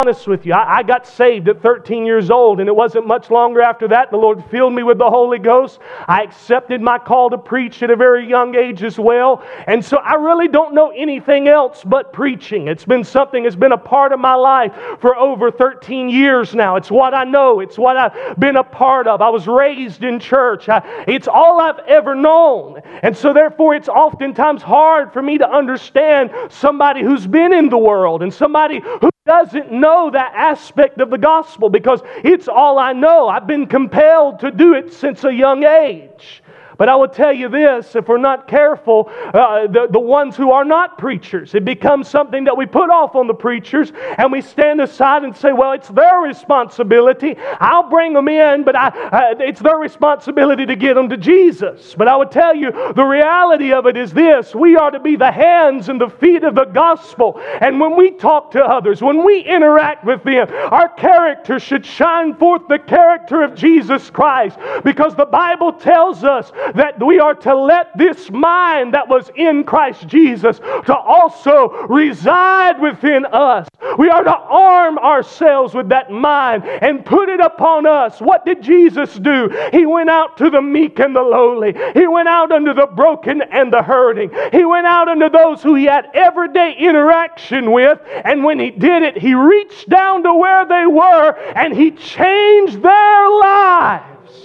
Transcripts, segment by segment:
honest with you, I got saved at 13 years old, and it wasn't much longer after that. The Lord filled me with the Holy Ghost. I accepted my call to preach at a very young age as well. And so I really don't know anything else but preaching. It's been something that's been a part of my life for over 13 years now. It's what I know. It's what I've been a part of. I was raised in church. It's all I've ever known. And so therefore it's oftentimes hard for me to understand somebody who's been in the world and somebody who doesn't know that aspect of the gospel, because it's all I know. I've been compelled to do it since a young age. But I will tell you this, if we're not careful, the ones who are not preachers, it becomes something that we put off on the preachers, and we stand aside and say, well, it's their responsibility. I'll bring them in, but it's their responsibility to get them to Jesus. But I would tell you, the reality of it is this: we are to be the hands and the feet of the gospel. And when we talk to others, when we interact with them, our character should shine forth the character of Jesus Christ, because the Bible tells us that we are to let this mind that was in Christ Jesus to also reside within us. We are to arm ourselves with that mind and put it upon us. What did Jesus do? He went out to the meek and the lowly. He went out unto the broken and the hurting. He went out unto those who he had everyday interaction with, and when he did it, he reached down to where they were and he changed their lives.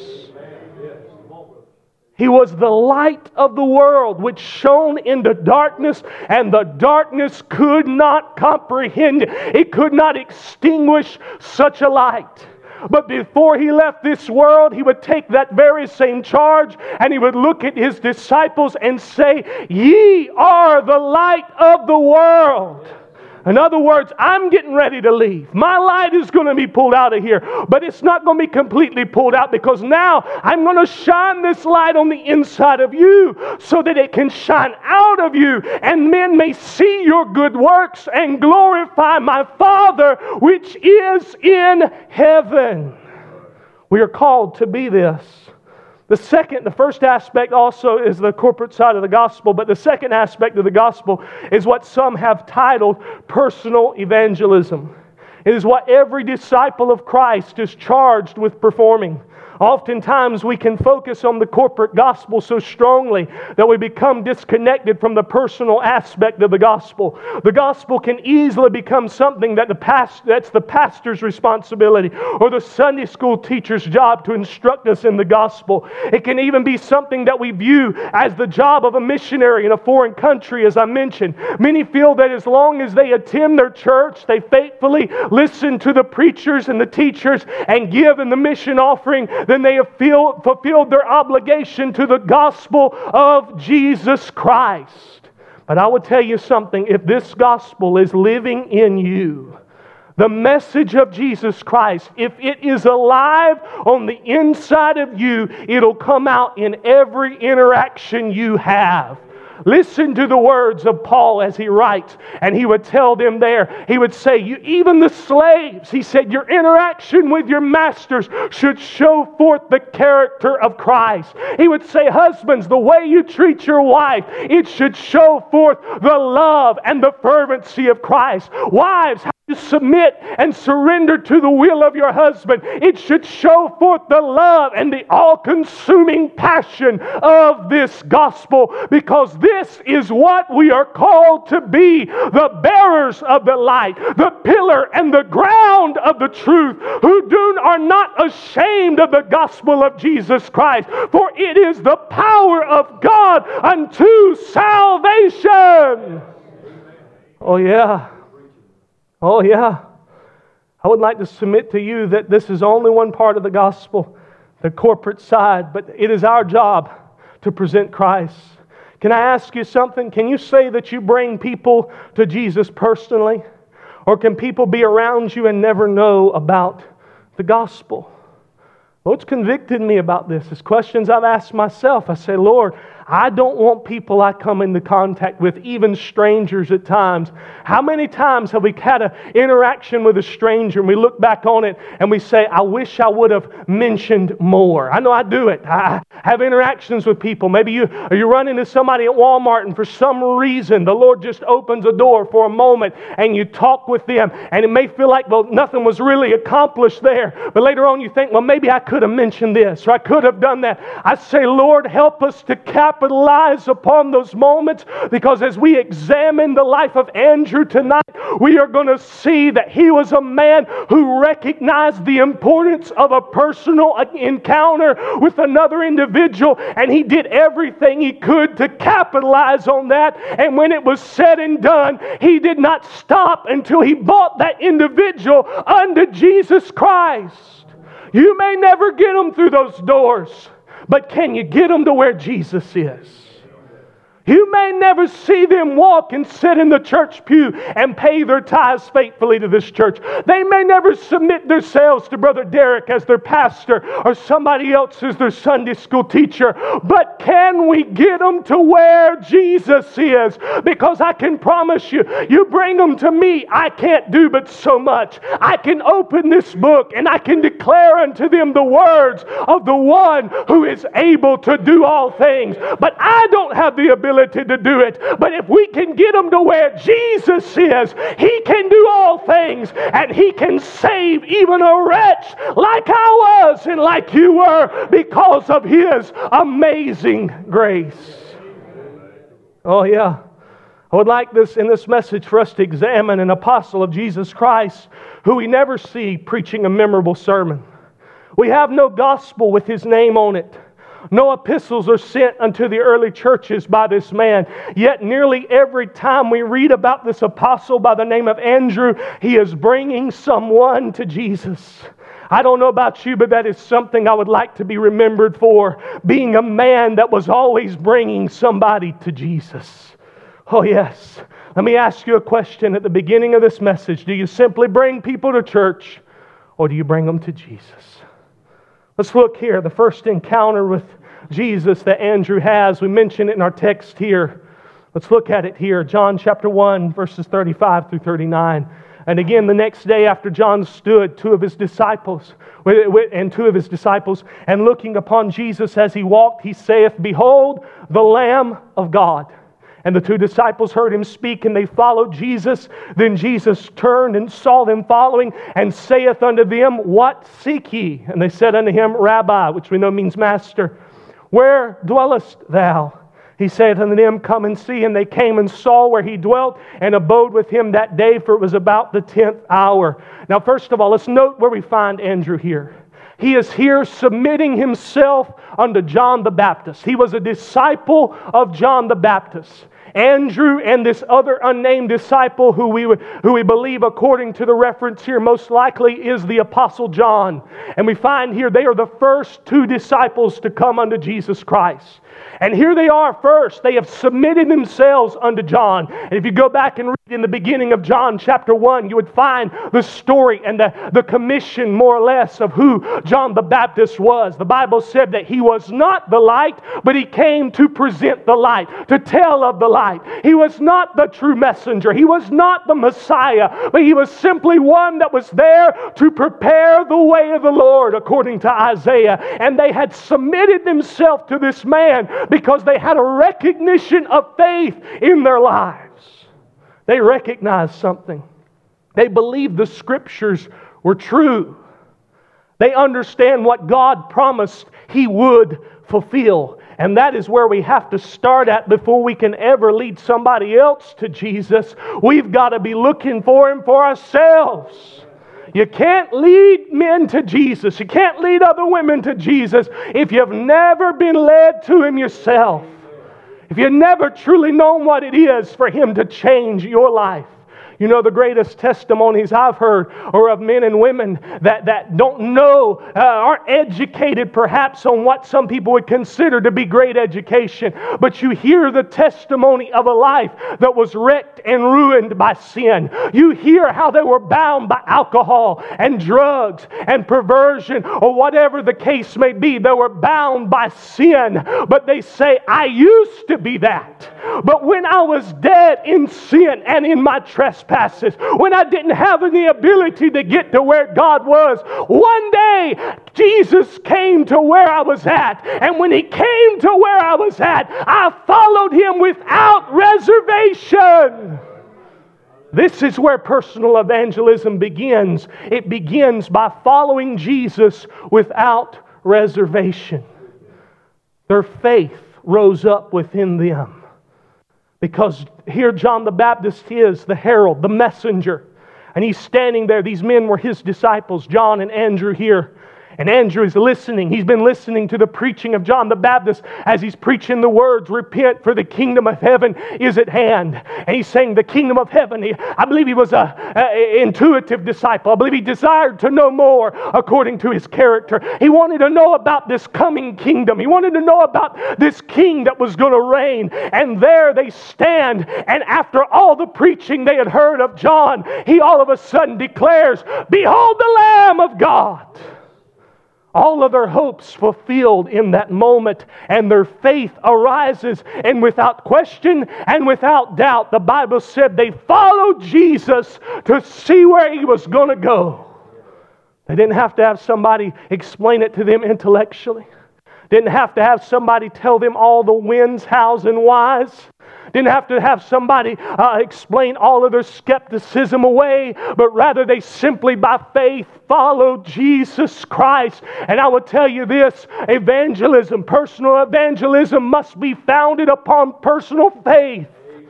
He was the light of the world which shone in the darkness, and the darkness could not comprehend it. It could not extinguish such a light. But before he left this world, he would take that very same charge and he would look at his disciples and say, "Ye are the light of the world." In other words, I'm getting ready to leave. My light is going to be pulled out of here, but it's not going to be completely pulled out, because now I'm going to shine this light on the inside of you so that it can shine out of you, and men may see your good works and glorify my Father which is in heaven. We are called to be this. The first aspect also is the corporate side of the gospel, but the second aspect of the gospel is what some have titled personal evangelism. It is what every disciple of Christ is charged with performing. Oftentimes we can focus on the corporate gospel so strongly that we become disconnected from the personal aspect of the gospel. The gospel can easily become something that's the pastor's responsibility, or the Sunday school teacher's job to instruct us in the gospel. It can even be something that we view as the job of a missionary in a foreign country, as I mentioned. Many feel that as long as they attend their church, they faithfully listen to the preachers and the teachers and give in the mission offering, then they have fulfilled their obligation to the gospel of Jesus Christ. But I will tell you something, if this gospel is living in you, the message of Jesus Christ, if it is alive on the inside of you, it'll come out in every interaction you have. Listen to the words of Paul as he writes, and he would tell them there, he would say, even the slaves, he said, your interaction with your masters should show forth the character of Christ. He would say, husbands, the way you treat your wife, it should show forth the love and the fervency of Christ. Wives, you submit and surrender to the will of your husband. It should show forth the love and the all-consuming passion of this gospel, because this is what we are called to be, the bearers of the light, the pillar and the ground of the truth, who are not ashamed of the gospel of Jesus Christ, for it is the power of God unto salvation. Oh yeah. Oh yeah. I would like to submit to you that this is only one part of the gospel, the corporate side, but it is our job to present Christ. Can I ask you something? Can you say that you bring people to Jesus personally? Or can people be around you and never know about the gospel? What's convicted me about this is questions I've asked myself. I say, Lord, I don't want people I come into contact with, even strangers at times. How many times have we had an interaction with a stranger and we look back on it and we say, I wish I would have mentioned more. I know I do it. I have interactions with people. Maybe you run into somebody at Walmart and for some reason the Lord just opens a door for a moment and you talk with them and it may feel like, well, nothing was really accomplished there. But later on you think, well, maybe I could have mentioned this or I could have done that. I say, Lord, help us to capitalize upon those moments, because as we examine the life of Andrew tonight, we are going to see that he was a man who recognized the importance of a personal encounter with another individual, and he did everything he could to capitalize on that. And when it was said and done, he did not stop until he brought that individual unto Jesus Christ. You may never get them through those doors, but can you get them to where Jesus is? You may never see them walk and sit in the church pew and pay their tithes faithfully to this church. They may never submit themselves to Brother Derek as their pastor or somebody else as their Sunday school teacher. But can we get them to where Jesus is? Because I can promise you, you bring them to me, I can't do but so much. I can open this book and I can declare unto them the words of the one who is able to do all things. But I don't have the ability to do it. But if we can get them to where Jesus is, He can do all things, and He can save even a wretch like I was and like you were, because of His amazing grace. Oh yeah. I would like this in this message for us to examine an apostle of Jesus Christ who we never see preaching a memorable sermon. We have no gospel with his name on it. No epistles are sent unto the early churches by this man. Yet nearly every time we read about this apostle by the name of Andrew, he is bringing someone to Jesus. I don't know about you, but that is something I would like to be remembered for. Being a man that was always bringing somebody to Jesus. Oh yes. Let me ask you a question at the beginning of this message. Do you simply bring people to church, or do you bring them to Jesus? Let's look here. The first encounter with Jesus that Andrew has, we mention it in our text here. Let's look at it here. John chapter 1, verses 35 through 39. And again, the next day after John stood, two of his disciples, and looking upon Jesus as he walked, he saith, Behold, the Lamb of God. And the two disciples heard him speak, and they followed Jesus. Then Jesus turned and saw them following, and saith unto them, What seek ye? And they said unto him, Rabbi, which we know means master, where dwellest thou? He saith unto them, Come and see. And they came and saw where he dwelt, and abode with him that day, for it was about the 10th hour. Now, first of all, let's note where we find Andrew here. He is here submitting himself unto John the Baptist. He was a disciple of John the Baptist. Andrew and this other unnamed disciple who we believe, according to the reference here, most likely is the Apostle John. And we find here they are the first two disciples to come unto Jesus Christ. And here they are first. They have submitted themselves unto John. And if you go back and read in the beginning of John chapter 1, you would find the story and the commission, more or less, of who John the Baptist was. The Bible said that he was not the light, but he came to present the light, to tell of the light. He was not the true messenger. He was not the Messiah, but he was simply one that was there to prepare the way of the Lord, according to Isaiah. And they had submitted themselves to this man because they had a recognition of faith in their lives. They recognized something. They believed the Scriptures were true. They understand what God promised He would fulfill. And that is where we have to start at before we can ever lead somebody else to Jesus. We've got to be looking for Him for ourselves. You can't lead men to Jesus. You can't lead other women to Jesus if you've never been led to Him yourself. If you've never truly known what it is for Him to change your life. You know, the greatest testimonies I've heard are of men and women that don't know, aren't educated perhaps on what some people would consider to be great education. But you hear the testimony of a life that was wrecked and ruined by sin. You hear how they were bound by alcohol and drugs and perversion, or whatever the case may be. They were bound by sin. But they say, I used to be that. But when I was dead in sin and in my trespasses, when I didn't have any ability to get to where God was, one day Jesus came to where I was at. And when He came to where I was at, I followed Him without reservation. This is where personal evangelism begins. It begins by following Jesus without reservation. Their faith rose up within them. Because here John the Baptist is, the herald, the messenger. And he's standing there. These men were his disciples, John and Andrew here. And Andrew is listening. He's been listening to the preaching of John the Baptist as he's preaching the words, repent for the kingdom of heaven is at hand. And he's saying the kingdom of heaven. I believe he was an intuitive disciple. I believe he desired to know more according to his character. He wanted to know about this coming kingdom. He wanted to know about this king that was going to reign. And there they stand. And after all the preaching they had heard of John, he all of a sudden declares, behold the Lamb of God. All of their hopes fulfilled in that moment, and their faith arises, and without question and without doubt, the Bible said they followed Jesus to see where He was going to go. They didn't have to have somebody explain it to them intellectually. Didn't have to have somebody tell them all the whens, hows, and whys. Didn't have to have somebody explain all of their skepticism away, but rather they simply by faith followed Jesus Christ. And I will tell you this, evangelism, personal evangelism must be founded upon personal faith.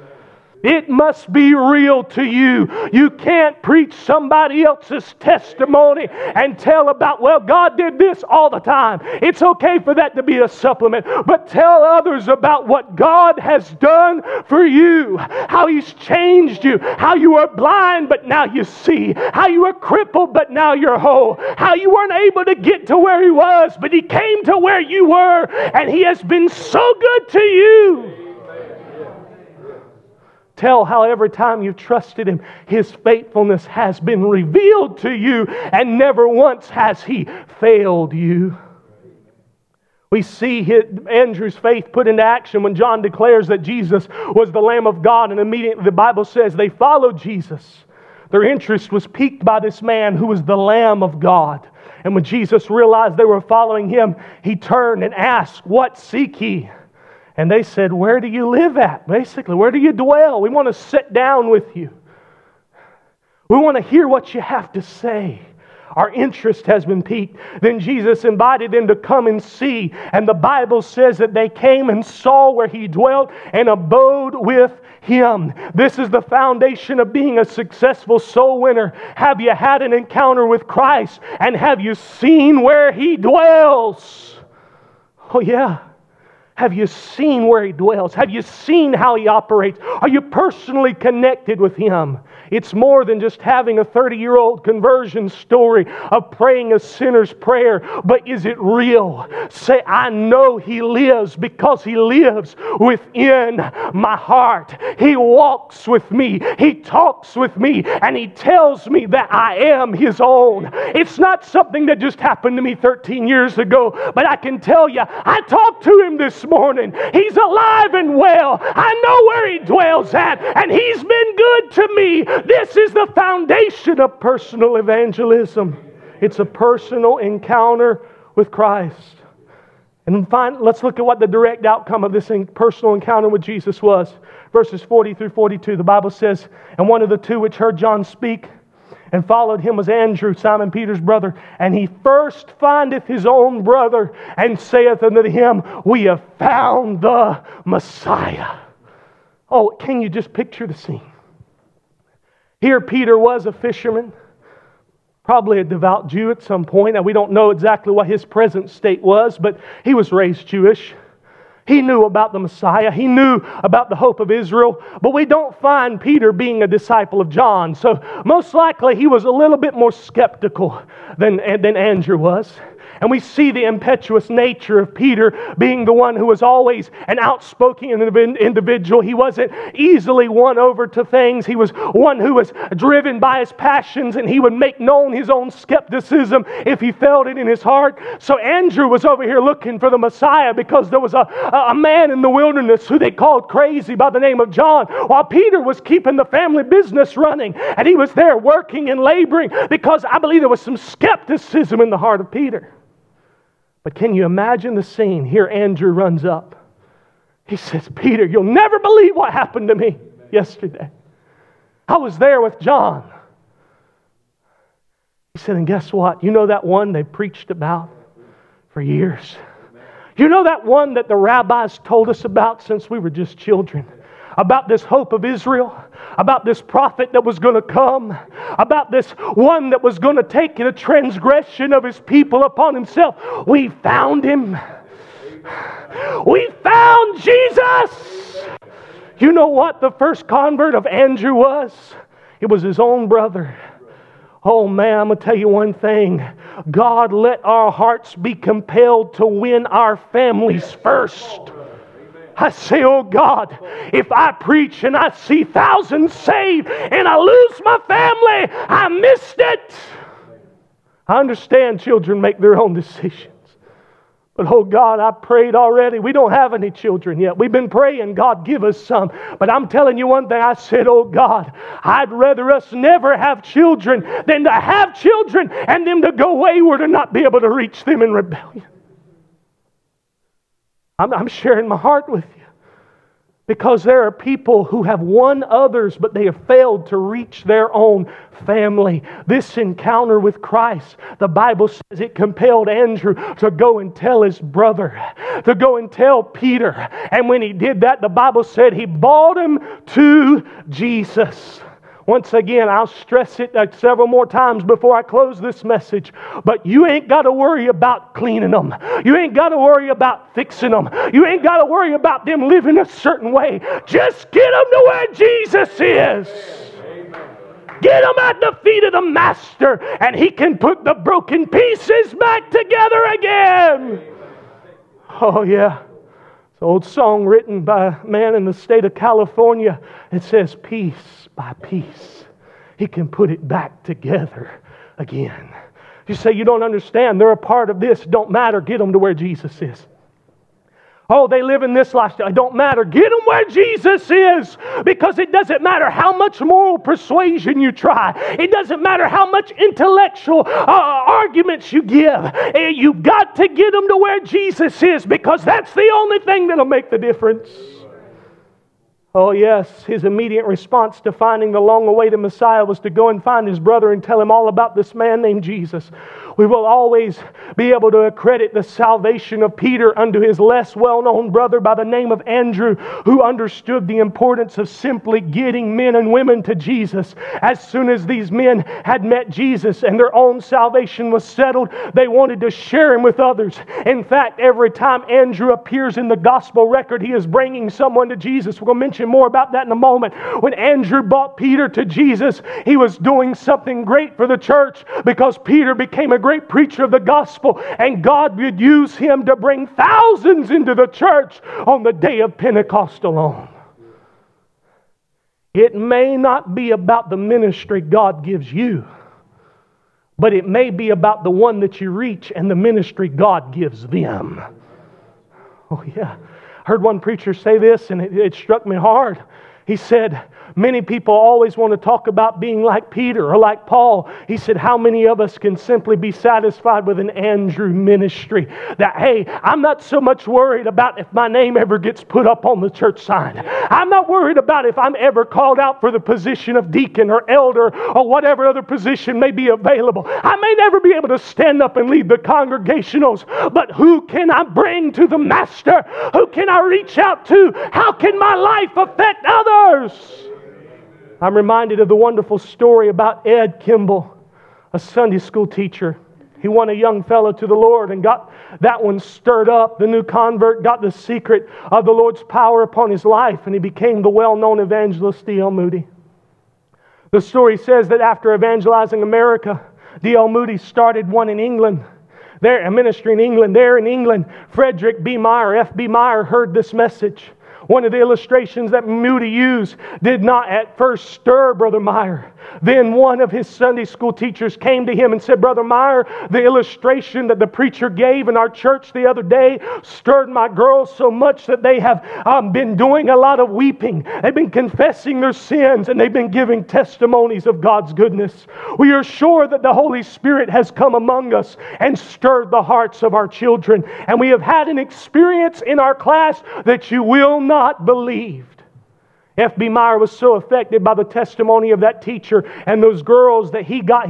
It must be real to you. You can't preach somebody else's testimony and tell about, well, God did this all the time. It's okay for that to be a supplement. But tell others about what God has done for you. How He's changed you. How you were blind, but now you see. How you were crippled, but now you're whole. How you weren't able to get to where He was, but He came to where you were. And He has been so good to you. Tell how every time you've trusted Him, His faithfulness has been revealed to you, and never once has He failed you. We see Andrew's faith put into action when John declares that Jesus was the Lamb of God, and immediately the Bible says they followed Jesus. Their interest was piqued by this man who was the Lamb of God. And when Jesus realized they were following Him, He turned and asked, "What seek ye?" And they said, "Where do you live at?" Basically, where do you dwell? We want to sit down with you. We want to hear what you have to say. Our interest has been piqued. Then Jesus invited them to come and see. And the Bible says that they came and saw where He dwelt and abode with Him. This is the foundation of being a successful soul winner. Have you had an encounter with Christ? And have you seen where He dwells? Oh yeah. Have you seen where He dwells? Have you seen how He operates? Are you personally connected with Him? It's more than just having a 30-year-old conversion story of praying a sinner's prayer. But is it real? Say, I know He lives because He lives within my heart. He walks with me. He talks with me. And He tells me that I am His own. It's not something that just happened to me 13 years ago. But I can tell you, I talked to Him this morning. He's alive and well. I know where He dwells at. And He's been good to me. This is the foundation of personal evangelism. It's a personal encounter with Christ. And let's look at what the direct outcome of this personal encounter with Jesus was. Verses 40 through 42, the Bible says, "And one of the two which heard John speak and followed him was Andrew, Simon Peter's brother. And he first findeth his own brother and saith unto him, We have found the Messiah." Oh, can you just picture the scene? Here Peter was a fisherman, probably a devout Jew at some point. Now we don't know exactly what his present state was, but he was raised Jewish. He knew about the Messiah. He knew about the hope of Israel. But we don't find Peter being a disciple of John. So most likely he was a little bit more skeptical than Andrew was. And we see the impetuous nature of Peter being the one who was always an outspoken individual. He wasn't easily won over to things. He was one who was driven by his passions, and he would make known his own skepticism if he felt it in his heart. So Andrew was over here looking for the Messiah because there was a man in the wilderness who they called crazy by the name of John, while Peter was keeping the family business running, and he was there working and laboring because I believe there was some skepticism in the heart of Peter. But can you imagine the scene? Here Andrew runs up. He says, Peter, you'll never believe what happened to me yesterday. I was there with John. He said, and guess what? You know that one they preached about for years? You know that one that the rabbis told us about since we were just children? About this hope of Israel, about this prophet that was going to come, about this one that was going to take the transgression of his people upon himself. We found him. We found Jesus. You know what the first convert of Andrew was? It was his own brother. Oh man, I'm going to tell you one thing. God, let our hearts be compelled to win our families first. I say, oh God, if I preach and I see thousands saved and I lose my family, I missed it. I understand children make their own decisions. But oh God, I prayed already. We don't have any children yet. We've been praying, God, give us some. But I'm telling you one thing. I said, oh God, I'd rather us never have children than to have children and them to go wayward and not be able to reach them in rebellion. I'm sharing my heart with you. Because there are people who have won others, but they have failed to reach their own family. This encounter with Christ, the Bible says it compelled Andrew to go and tell his brother, to go and tell Peter. And when he did that, the Bible said he brought him to Jesus. Once again, I'll stress it several more times before I close this message. But you ain't got to worry about cleaning them. You ain't got to worry about fixing them. You ain't got to worry about them living a certain way. Just get them to where Jesus is. Get them at the feet of the Master, and He can put the broken pieces back together again. Oh yeah. It's an old song written by a man in the state of California. It says, piece by piece, He can put it back together again. You say, you don't understand. They're a part of this. Don't matter. Get them to where Jesus is. Oh, they live in this lifestyle. It don't matter. Get them where Jesus is. Because it doesn't matter how much moral persuasion you try. It doesn't matter how much intellectual arguments you give. You've got to get them to where Jesus is, because that's the only thing that'll make the difference. Oh yes, his immediate response to finding the long-awaited Messiah was to go and find his brother and tell him all about this man named Jesus. We will always be able to accredit the salvation of Peter unto his less well-known brother by the name of Andrew, who understood the importance of simply getting men and women to Jesus. As soon as these men had met Jesus and their own salvation was settled, they wanted to share Him with others. In fact, every time Andrew appears in the gospel record, he is bringing someone to Jesus. We're going to mention more about that in a moment. When Andrew brought Peter to Jesus, he was doing something great for the church, because Peter became a great preacher of the gospel, and God would use him to bring thousands into the church on the day of Pentecost alone. It may not be about the ministry God gives you, but it may be about the one that you reach and the ministry God gives them. Oh yeah. I heard one preacher say this, and it struck me hard. He said, many people always want to talk about being like Peter or like Paul. He said, how many of us can simply be satisfied with an Andrew ministry? That, hey, I'm not so much worried about if my name ever gets put up on the church sign. I'm not worried about if I'm ever called out for the position of deacon or elder or whatever other position may be available. I may never be able to stand up and lead the congregationals, but who can I bring to the Master? Who can I reach out to? How can my life affect others? I'm reminded of the wonderful story about Ed Kimball, a Sunday school teacher. He won a young fellow to the Lord and got that one stirred up. The new convert got the secret of the Lord's power upon his life, and he became the well-known evangelist D.L. Moody. The story says that after evangelizing America, D.L. Moody started one in England. There, a ministry in England. There in England, Frederick B. Meyer, F.B. Meyer, heard this message. One of the illustrations that Moody used did not at first stir Brother Meyer. Then one of his Sunday school teachers came to him and said, Brother Meyer, the illustration that the preacher gave in our church the other day stirred my girls so much that they have been doing a lot of weeping. They've been confessing their sins and they've been giving testimonies of God's goodness. We are sure that the Holy Spirit has come among us and stirred the hearts of our children. And we have had an experience in our class that you will not believe. F.B. Meyer was so affected by the testimony of that teacher and those girls that he got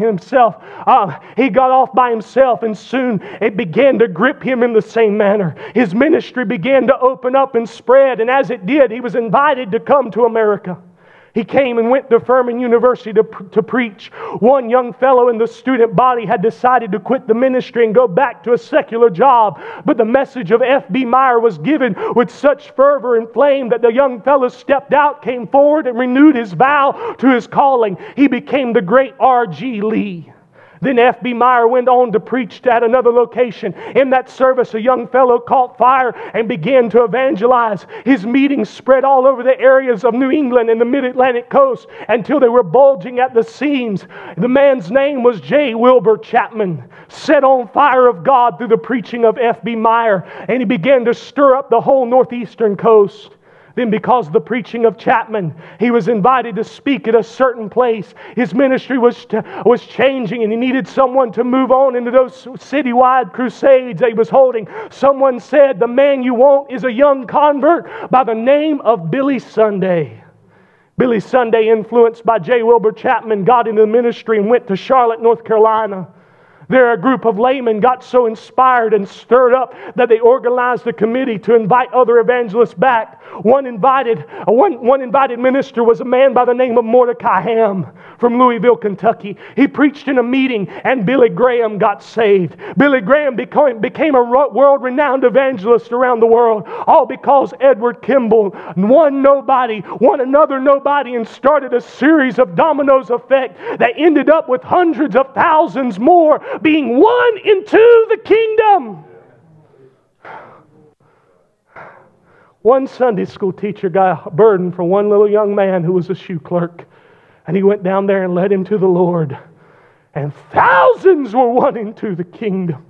off by himself, and soon it began to grip him in the same manner. His ministry began to open up and spread, and as it did, he was invited to come to America. He came and went to Furman University to preach. One young fellow in the student body had decided to quit the ministry and go back to a secular job. But the message of F.B. Meyer was given with such fervor and flame that the young fellow stepped out, came forward, and renewed his vow to his calling. He became the great R.G. Lee. Then F.B. Meyer went on to preach at another location. In that service, a young fellow caught fire and began to evangelize. His meetings spread all over the areas of New England and the Mid-Atlantic coast until they were bulging at the seams. The man's name was J. Wilbur Chapman, set on fire of God through the preaching of F.B. Meyer, and he began to stir up the whole northeastern coast. Then because of the preaching of Chapman, he was invited to speak at a certain place. His ministry was changing, and he needed someone to move on into those citywide crusades that he was holding. Someone said, the man you want is a young convert by the name of Billy Sunday. Billy Sunday, influenced by J. Wilbur Chapman, got into the ministry and went to Charlotte, North Carolina. There, a group of laymen got so inspired and stirred up that they organized a committee to invite other evangelists back. One invited minister was a man by the name of Mordecai Ham from Louisville, Kentucky. He preached in a meeting, and Billy Graham got saved. Billy Graham became a world-renowned evangelist around the world, all because Edward Kimball won another nobody, and started a series of dominoes effect that ended up with hundreds of thousands more being won into the kingdom. One Sunday school teacher got a burden for one little young man who was a shoe clerk, and he went down there and led him to the Lord, and thousands were won into the kingdom.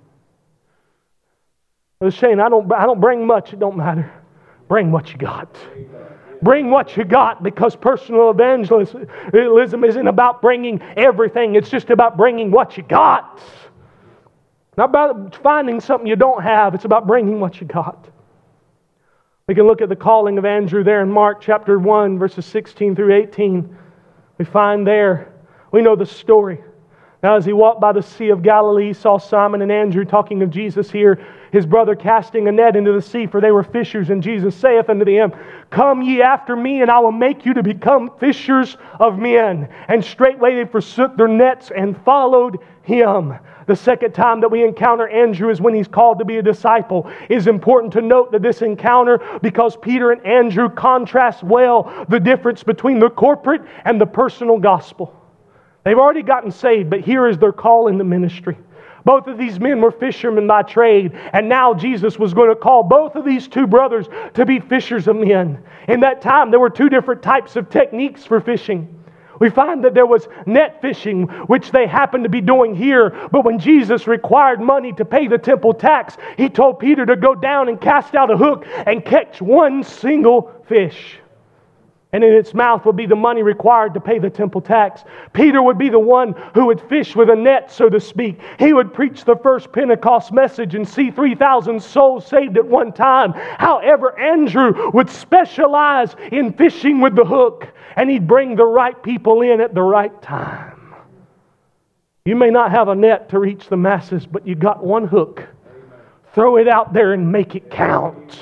I was saying, I don't bring much, it don't matter. Bring what you got. Bring what you got, because personal evangelism isn't about bringing everything. It's just about bringing what you got. Not about finding something you don't have. It's about bringing what you got. We can look at the calling of Andrew there in Mark chapter 1, verses 16 through 18. We find there, we know the story. Now, as he walked by the Sea of Galilee, he saw Simon and Andrew talking of Jesus here, his brother casting a net into the sea, for they were fishers. And Jesus saith unto them, Come ye after me, and I will make you to become fishers of men. And straightway they forsook their nets and followed him. The second time that we encounter Andrew is when he's called to be a disciple. It is important to note that this encounter, because Peter and Andrew contrast well the difference between the corporate and the personal gospel. They've already gotten saved, but here is their call in the ministry. Both of these men were fishermen by trade, and now Jesus was going to call both of these two brothers to be fishers of men. In that time, there were two different types of techniques for fishing. We find that there was net fishing, which they happened to be doing here, but when Jesus required money to pay the temple tax, He told Peter to go down and cast out a hook and catch one single fish. And in its mouth would be the money required to pay the temple tax. Peter would be the one who would fish with a net, so to speak. He would preach the first Pentecost message and see 3,000 souls saved at one time. However, Andrew would specialize in fishing with the hook, and he'd bring the right people in at the right time. You may not have a net to reach the masses, but you got one hook. Throw it out there and make it count.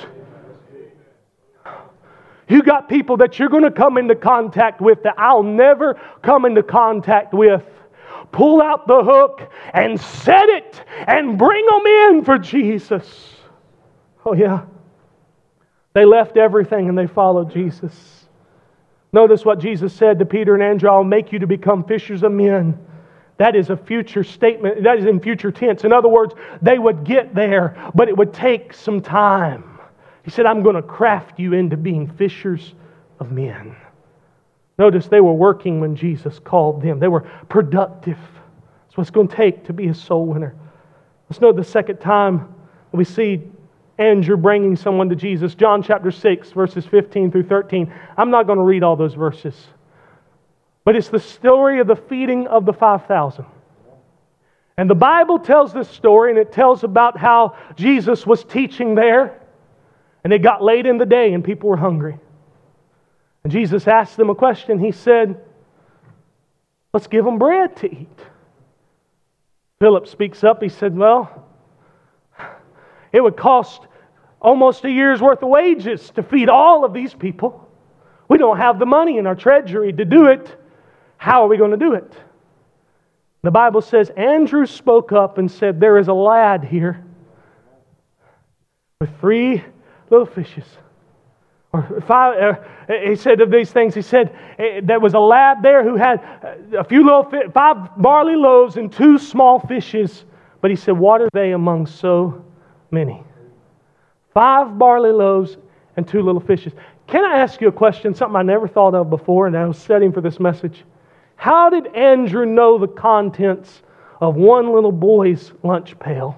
You got people that you're going to come into contact with that I'll never come into contact with. pull out the hook and set it and bring them in for Jesus. Oh yeah. They left everything and they followed Jesus. Notice what Jesus said to Peter and Andrew, I'll make you to become fishers of men. That is a future statement. That is in future tense. In other words, they would get there, but it would take some time. He said, I'm going to craft you into being fishers of men. Notice they were working when Jesus called them. They were productive. That's what it's going to take to be a soul winner. Let's note the second time we see Andrew bringing someone to Jesus. John chapter 6, verses 15 through 13. I'm not going to read all those verses. But it's the story of the feeding of the 5,000. And the Bible tells this story, and it tells about how Jesus was teaching there. And it got late in the day and people were hungry. And Jesus asked them a question. He said, let's give them bread to eat. Philip speaks up. He said, well, it would cost almost a year's worth of wages to feed all of these people. We don't have the money in our treasury to do it. How are we going to do it? The Bible says Andrew spoke up and said, there is a lad here with 3 little fishes. Or 5, he said of these things, he said, there was a lad there who had a few little 5 barley loaves and 2 small fishes. But he said, what are they among so many? 5 barley loaves and 2 little fishes. Can I ask you a question? Something I never thought of before, and I was studying for this message. How did Andrew know the contents of one little boy's lunch pail?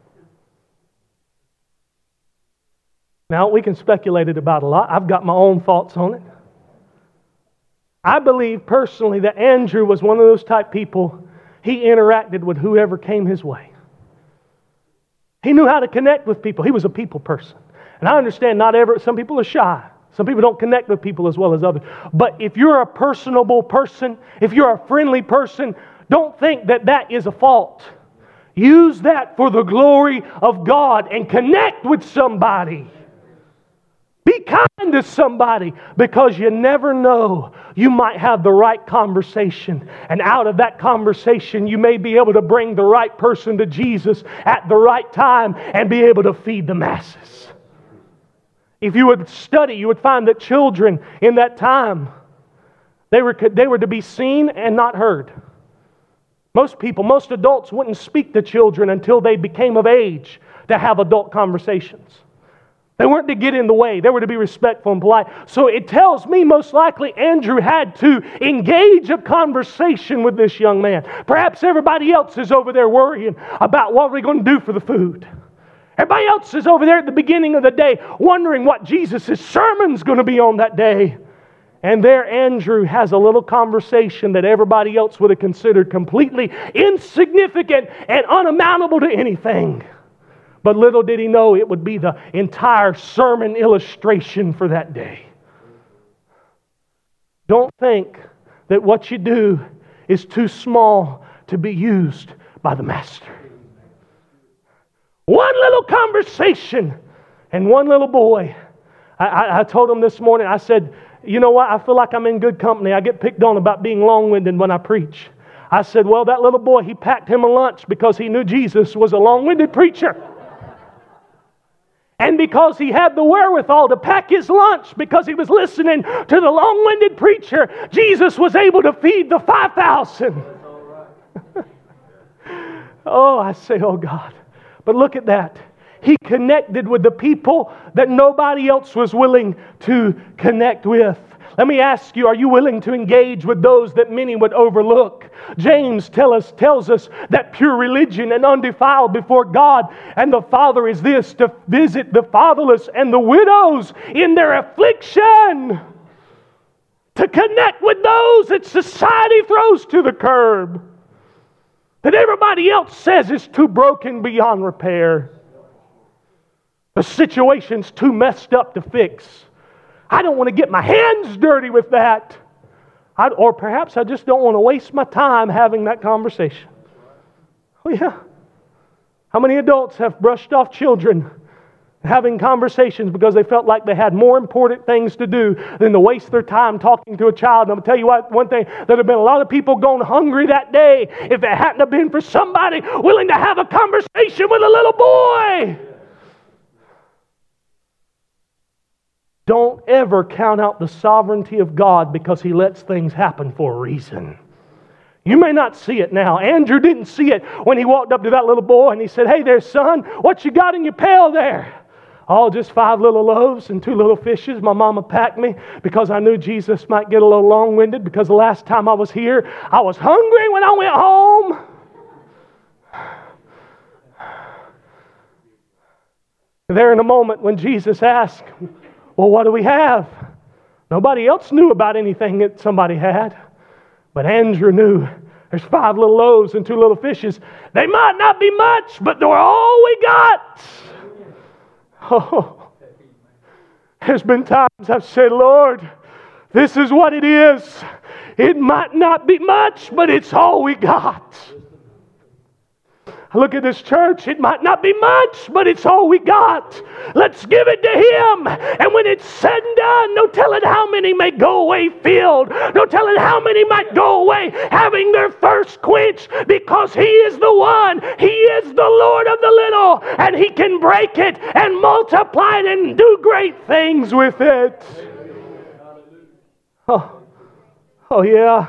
Now, we can speculate it about a lot. I've got my own thoughts on it. I believe personally that Andrew was one of those type people. He interacted with whoever came his way. He knew how to connect with people. He was a people person. And I understand some people are shy. Some people don't connect with people as well as others. But if you're a personable person, if you're a friendly person, don't think that that is a fault. Use that for the glory of God and connect with somebody. Be kind to somebody, because you never know. You might have the right conversation, and out of that conversation you may be able to bring the right person to Jesus at the right time and be able to feed the masses. If you would study, you would find that children in that time, they were to be seen and not heard. Most adults wouldn't speak to children until they became of age to have adult conversations. They weren't to get in the way. They were to be respectful and polite. So it tells me most likely Andrew had to engage a conversation with this young man. Perhaps everybody else is over there worrying about what we're going to do for the food. Everybody else is over there at the beginning of the day wondering what Jesus' sermon's going to be on that day. And there Andrew has a little conversation that everybody else would have considered completely insignificant and unamountable to anything. But little did he know it would be the entire sermon illustration for that day. Don't think that what you do is too small to be used by the Master. One little conversation and one little boy. I told him this morning, I said, you know what? I feel like I'm in good company. I get picked on about being long-winded when I preach. I said, well, that little boy, he packed him a lunch because he knew Jesus was a long-winded preacher. And because he had the wherewithal to pack his lunch because he was listening to the long-winded preacher, Jesus was able to feed the 5,000. Oh, I say, oh God. But look at that. He connected with the people that nobody else was willing to connect with. Let me ask you, are you willing to engage with those that many would overlook? James tells us that pure religion and undefiled before God and the Father is this, to visit the fatherless and the widows in their affliction. To connect with those that society throws to the curb. That everybody else says is too broken beyond repair. The situation's too messed up to fix. I don't want to get my hands dirty with that. Or perhaps I just don't want to waste my time having that conversation. Oh yeah. How many adults have brushed off children having conversations because they felt like they had more important things to do than to waste their time talking to a child. And I'm going to tell you what, one thing, there'd have been a lot of people going hungry that day if it hadn't have been for somebody willing to have a conversation with a little boy. Don't ever count out the sovereignty of God because He lets things happen for a reason. You may not see it now. Andrew didn't see it when he walked up to that little boy and he said, "Hey there, son, what you got in your pail there?" "Oh, just 5 little loaves and 2 little fishes my mama packed me because I knew Jesus might get a little long-winded because the last time I was here, I was hungry when I went home." There in a moment when Jesus asked, "Well, what do we have?" Nobody else knew about anything that somebody had. But Andrew knew. There's 5 little loaves and 2 little fishes. They might not be much, but they're all we got. Oh, there's been times I've said, "Lord, this is what it is. It might not be much, but it's all we got." I look at this church, it might not be much, but it's all we got. Let's give it to Him. And when it's said and done, no telling how many may go away filled. No telling how many might go away having their thirst quenched, because He is the one. He is the Lord of the little, and He can break it and multiply it and do great things with it. Oh yeah.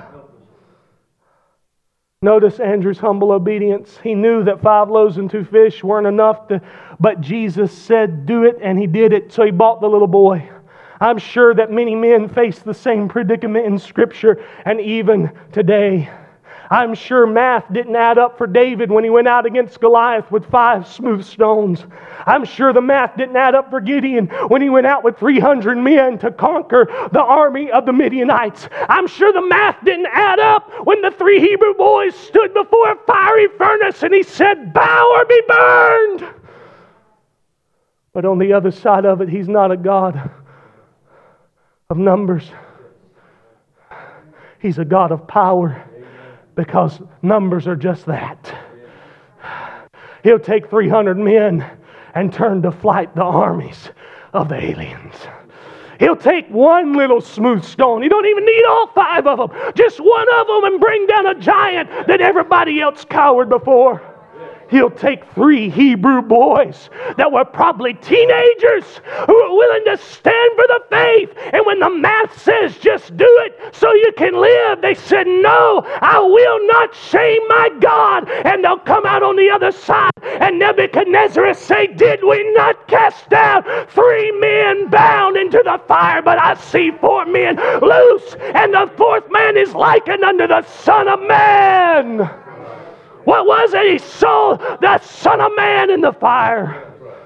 Notice Andrew's humble obedience. He knew that 5 loaves and 2 fish weren't enough, but Jesus said, "Do it," and he did it. So he bought the little boy. I'm sure that many men face the same predicament in Scripture, and even today. I'm sure math didn't add up for David when he went out against Goliath with 5 smooth stones. I'm sure the math didn't add up for Gideon when he went out with 300 men to conquer the army of the Midianites. I'm sure the math didn't add up when the 3 Hebrew boys stood before a fiery furnace and he said, "Bow or be burned." But on the other side of it, He's not a God of numbers. He's a God of power. Because numbers are just that. He'll take 300 men and turn to flight the armies of the aliens. He'll take one little smooth stone. He don't even need all 5 of them. Just one of them and bring down a giant that everybody else cowered before. He'll take 3 Hebrew boys that were probably teenagers who were willing to stand for the faith. And when the math says just do it so you can live, they said, "No, I will not shame my God." And they'll come out on the other side. And Nebuchadnezzar will say, "Did we not cast down 3 men bound into the fire? But I see 4 men loose, and the 4th man is likened unto the Son of Man." What was it? He saw the Son of Man in the fire.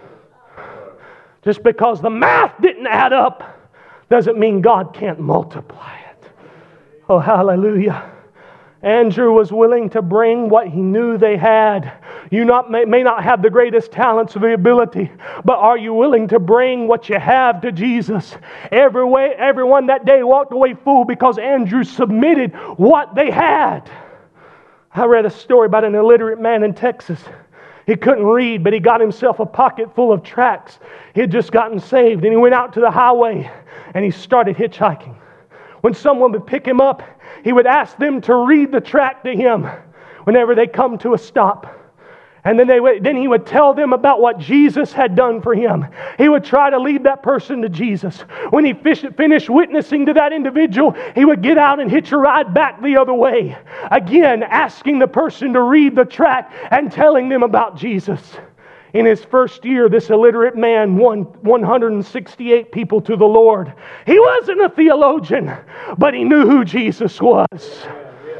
Just because the math didn't add up doesn't mean God can't multiply it. Oh, hallelujah. Andrew was willing to bring what he knew they had. You may not have the greatest talents or the ability, but are you willing to bring what you have to Jesus? Everyone that day walked away full because Andrew submitted what they had. I read a story about an illiterate man in Texas. He couldn't read, but he got himself a pocket full of tracts. He had just gotten saved, and he went out to the highway, and he started hitchhiking. When someone would pick him up, he would ask them to read the tract to him whenever they come to a stop. And then he would tell them about what Jesus had done for him. He would try to lead that person to Jesus. When he finished witnessing to that individual, he would get out and hitch a ride back the other way. Again, asking the person to read the tract and telling them about Jesus. In his first year, this illiterate man won 168 people to the Lord. He wasn't a theologian, but he knew who Jesus was.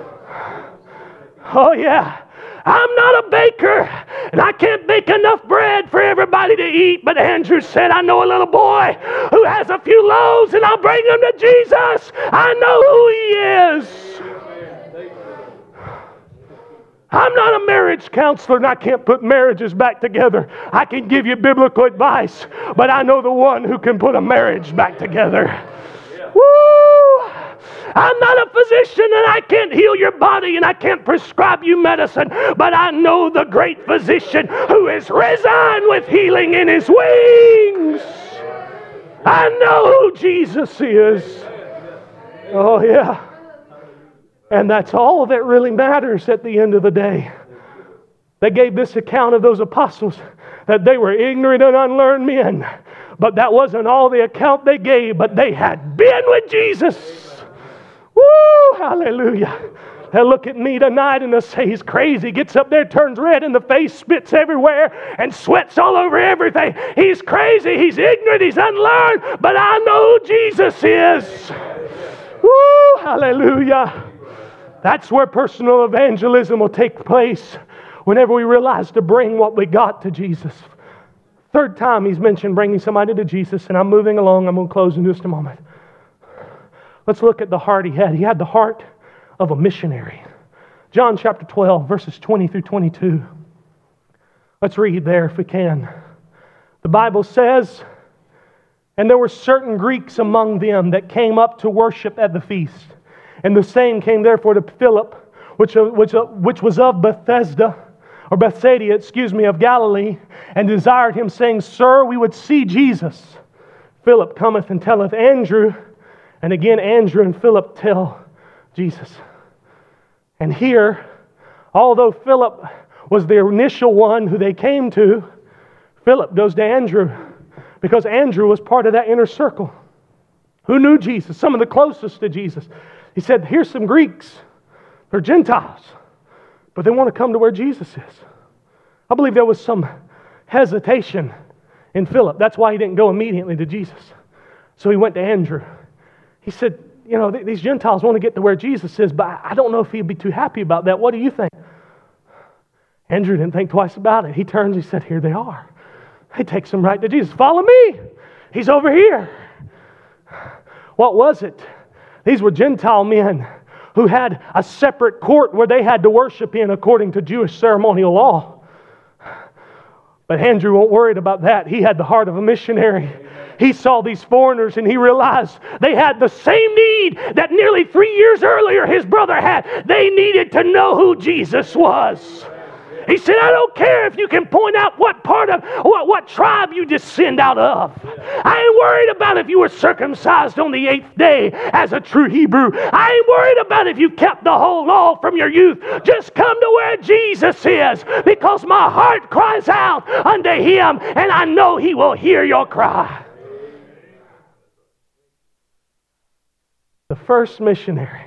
Oh yeah. I'm not a baker, and I can't bake enough bread for everybody to eat. But Andrew said, "I know a little boy who has a few loaves, and I'll bring him to Jesus. I know who He is." I'm not a marriage counselor, and I can't put marriages back together. I can give you biblical advice, but I know the one who can put a marriage back together. Woo! I'm not a physician and I can't heal your body and I can't prescribe you medicine, but I know the great physician who is risen with healing in his wings. I know who Jesus is. Oh, yeah. And that's all that really matters at the end of the day. They gave this account of those apostles, that they were ignorant and unlearned men. But that wasn't all the account they gave, but they had been with Jesus. Woo! Hallelujah. They'll look at me tonight and they'll say, he's crazy. Gets up there, turns red in the face, spits everywhere, and sweats all over everything. He's crazy. He's ignorant. He's unlearned. But I know who Jesus is. Woo! Hallelujah. That's where personal evangelism will take place, whenever we realize to bring what we got to Jesus. Third time he's mentioned bringing somebody to Jesus, and I'm moving along. I'm going to close in just a moment. Let's look at the heart he had. He had the heart of a missionary. John chapter 12, verses 20 through 22. Let's read there if we can. The Bible says, and there were certain Greeks among them that came up to worship at the feast. And the same came therefore to Philip, which was of Bethsaida, of Galilee, and desired him, saying, Sir, we would see Jesus. Philip cometh and telleth Andrew, and again Andrew and Philip tell Jesus. And here, although Philip was the initial one who they came to, Philip goes to Andrew, because Andrew was part of that inner circle who knew Jesus, some of the closest to Jesus. He said, here's some Greeks. They're Gentiles, but they want to come to where Jesus is. I believe there was some hesitation in Philip. That's why he didn't go immediately to Jesus. So he went to Andrew. He said, these Gentiles want to get to where Jesus is, but I don't know if he'd be too happy about that. What do you think? Andrew didn't think twice about it. He turns, he said, here they are. He takes them right to Jesus. Follow me. He's over here. What was it? These were Gentile men who had a separate court where they had to worship in according to Jewish ceremonial law. But Andrew wasn't worried about that. He had the heart of a missionary. He saw these foreigners and he realized they had the same need that nearly 3 years earlier his brother had. They needed to know who Jesus was. He said, I don't care if you can point out what part of, what tribe you descend out of. I ain't worried about if you were circumcised on the 8th day as a true Hebrew. I ain't worried about if you kept the whole law from your youth. Just come to where Jesus is, because my heart cries out unto Him, and I know He will hear your cry. The first missionary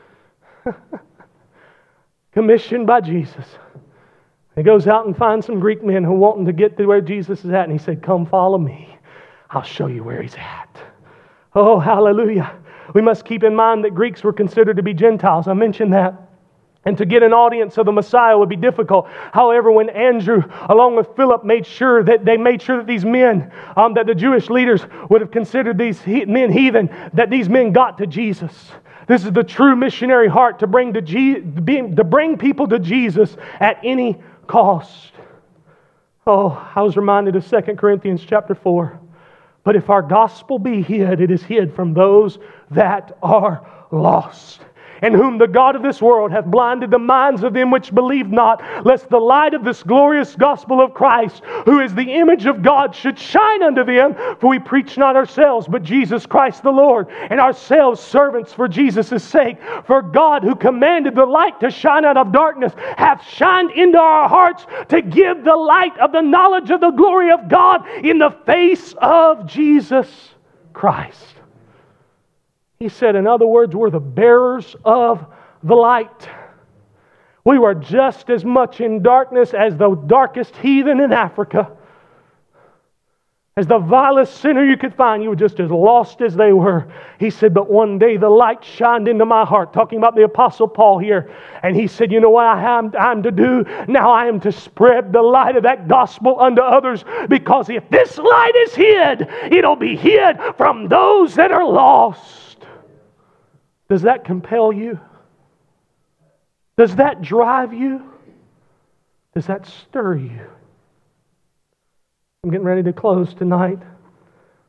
commissioned by Jesus. He goes out and finds some Greek men who want him to get to where Jesus is at. And he said, come follow me. I'll show you where He's at. Oh, hallelujah. We must keep in mind that Greeks were considered to be Gentiles. I mentioned that. And to get an audience of the Messiah would be difficult. However, when Andrew, along with Philip, made sure that these men, that the Jewish leaders would have considered these men heathen, that these men got to Jesus. This is the true missionary heart, to bring people to Jesus at any cost. Oh, I was reminded of 2 Corinthians chapter 4. But if our gospel be hid, it is hid from those that are lost, in whom the God of this world hath blinded the minds of them which believe not, lest the light of this glorious gospel of Christ, who is the image of God, should shine unto them. For we preach not ourselves, but Jesus Christ the Lord, and ourselves servants for Jesus' sake. For God, who commanded the light to shine out of darkness, hath shined into our hearts to give the light of the knowledge of the glory of God in the face of Jesus Christ. He said, in other words, we're the bearers of the light. We were just as much in darkness as the darkest heathen in Africa. As the vilest sinner you could find, you were just as lost as they were. He said, but one day the light shined into my heart. Talking about the Apostle Paul here. And he said, you know what I'm to do? Now I am to spread the light of that gospel unto others. Because if this light is hid, it'll be hid from those that are lost. Does that compel you? Does that drive you? Does that stir you? I'm getting ready to close tonight.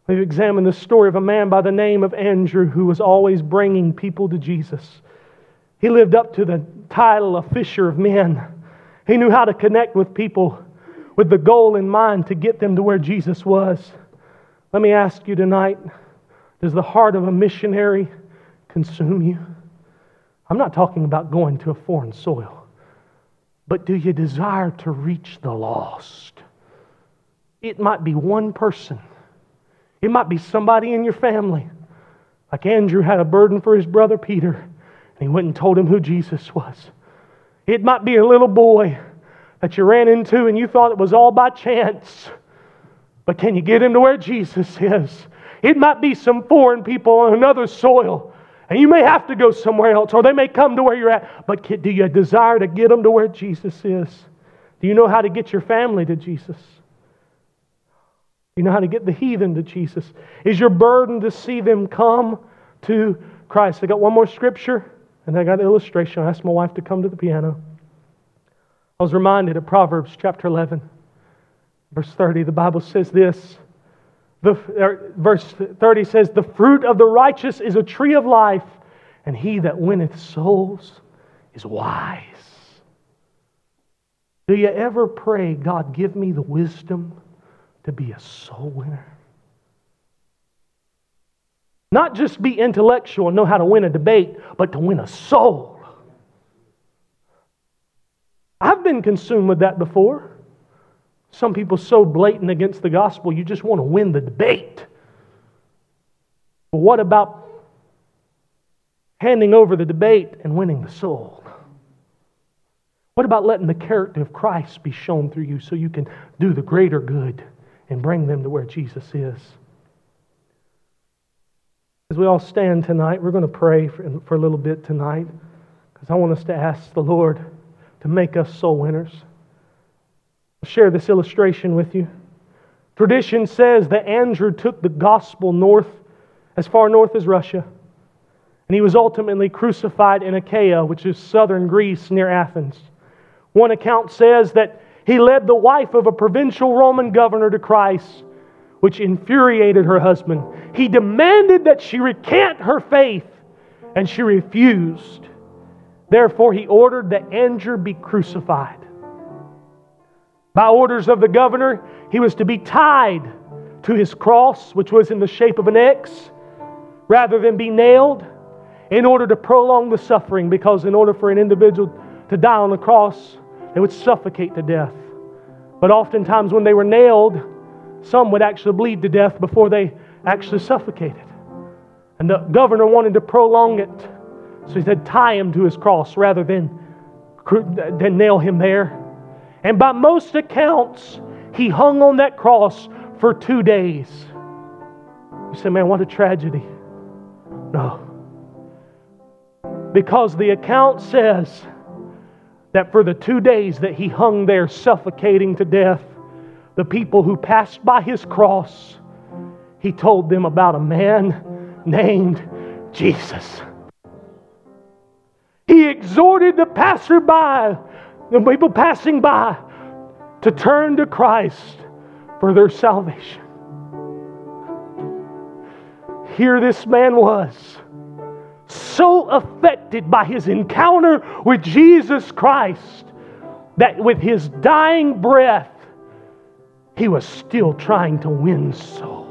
We've examined the story of a man by the name of Andrew who was always bringing people to Jesus. He lived up to the title of fisher of men. He knew how to connect with people with the goal in mind to get them to where Jesus was. Let me ask you tonight, does the heart of a missionary consume you? I'm not talking about going to a foreign soil, but do you desire to reach the lost? It might be one person. It might be somebody in your family. Like Andrew had a burden for his brother Peter, and he went and told him who Jesus was. It might be a little boy that you ran into and you thought it was all by chance. But can you get him to where Jesus is? It might be some foreign people on another soil, and you may have to go somewhere else, or they may come to where you're at. But do you desire to get them to where Jesus is? Do you know how to get your family to Jesus? Do you know how to get the heathen to Jesus? Is your burden to see them come to Christ? I got one more scripture, and I got an illustration. I asked my wife to come to the piano. I was reminded of Proverbs chapter 11, verse 30. The Bible says this. Verse 30 says, "The fruit of the righteous is a tree of life, and he that winneth souls is wise." Do you ever pray, God, give me the wisdom to be a soul winner? Not just be intellectual and know how to win a debate, but to win a soul. I've been consumed with that before. Some people so blatant against the gospel, you just want to win the debate. But what about handing over the debate and winning the soul? What about letting the character of Christ be shown through you so you can do the greater good and bring them to where Jesus is? As we all stand tonight, we're going to pray for a little bit tonight, because I want us to ask the Lord to make us soul winners. I'll share this illustration with you. Tradition says that Andrew took the gospel north, as far north as Russia, and he was ultimately crucified in Achaia, which is southern Greece near Athens. One account says that he led the wife of a provincial Roman governor to Christ, which infuriated her husband. He demanded that she recant her faith, and she refused. Therefore, he ordered that Andrew be crucified. By orders of the governor, he was to be tied to his cross, which was in the shape of an X, rather than be nailed, in order to prolong the suffering, because in order for an individual to die on the cross, they would suffocate to death. But oftentimes when they were nailed, some would actually bleed to death before they actually suffocated. And the governor wanted to prolong it, so he said, tie him to his cross rather than nail him there. And by most accounts, he hung on that cross for 2 days. You say, man, what a tragedy. No. Because the account says that for the 2 days that he hung there suffocating to death, the people who passed by his cross, he told them about a man named Jesus. He exhorted the passerby, the people passing by, to turn to Christ for their salvation. Here this man was, so affected by his encounter with Jesus Christ, that with his dying breath, he was still trying to win souls.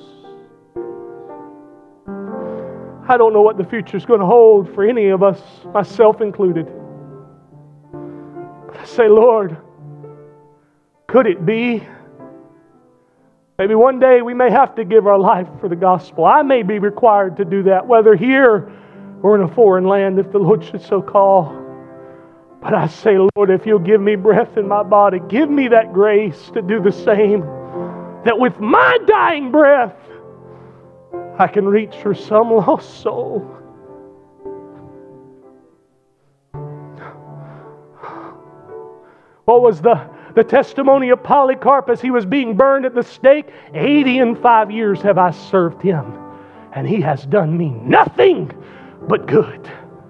I don't know what the future is going to hold for any of us, myself included. But I say, Lord, could it be? Maybe one day we may have to give our life for the gospel. I may be required to do that, whether here or in a foreign land, if the Lord should so call. But I say, Lord, if you'll give me breath in my body, give me that grace to do the same. That with my dying breath, I can reach for some lost soul. What was the testimony of Polycarp as he was being burned at the stake? 85 years have I served him, and he has done me nothing but good.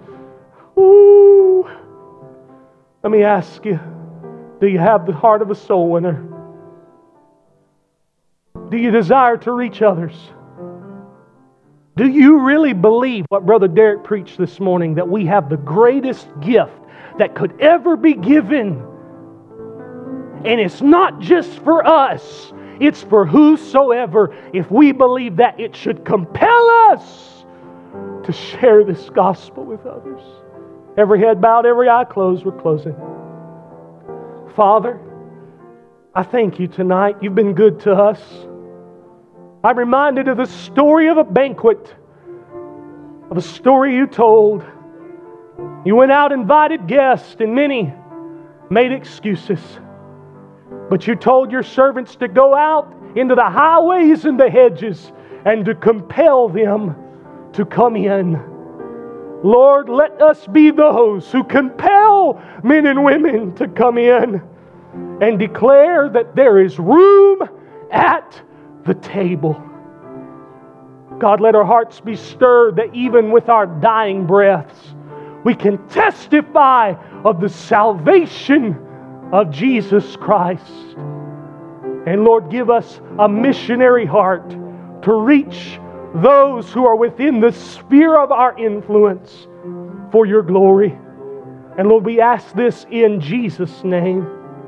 Ooh. Let me ask you, do you have the heart of a soul winner? Do you desire to reach others? Do you really believe what Brother Derek preached this morning, that we have the greatest gift that could ever be given? And it's not just for us, it's for whosoever. If we believe that, it should compel us to share this gospel with others. Every head bowed, every eye closed. We're closing. Father, I thank You tonight. You've been good to us. I'm reminded of the story of a banquet, of a story You told. You went out, invited guests, and many made excuses. But You told Your servants to go out into the highways and the hedges and to compel them to come in. Lord, let us be those who compel men and women to come in and declare that there is room at the table. God, let our hearts be stirred that even with our dying breaths, we can testify of the salvation of Jesus Christ. And Lord, give us a missionary heart to reach those who are within the sphere of our influence for Your glory. And Lord, we ask this in Jesus' name.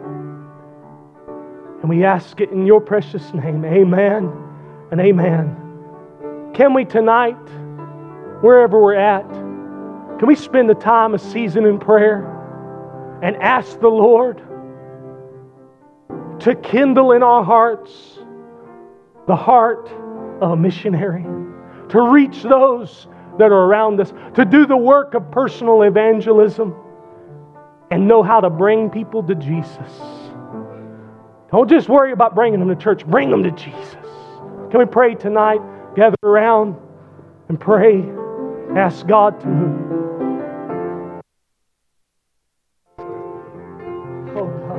And we ask it in Your precious name. Amen and amen. Can we tonight, wherever we're at, can we spend the time, a season in prayer, and ask the Lord to kindle in our hearts the heart of a missionary, to reach those that are around us, to do the work of personal evangelism, and know how to bring people to Jesus. Don't just worry about bringing them to church. Bring them to Jesus. Can we pray tonight? Gather around and pray. Ask God to move. Oh God.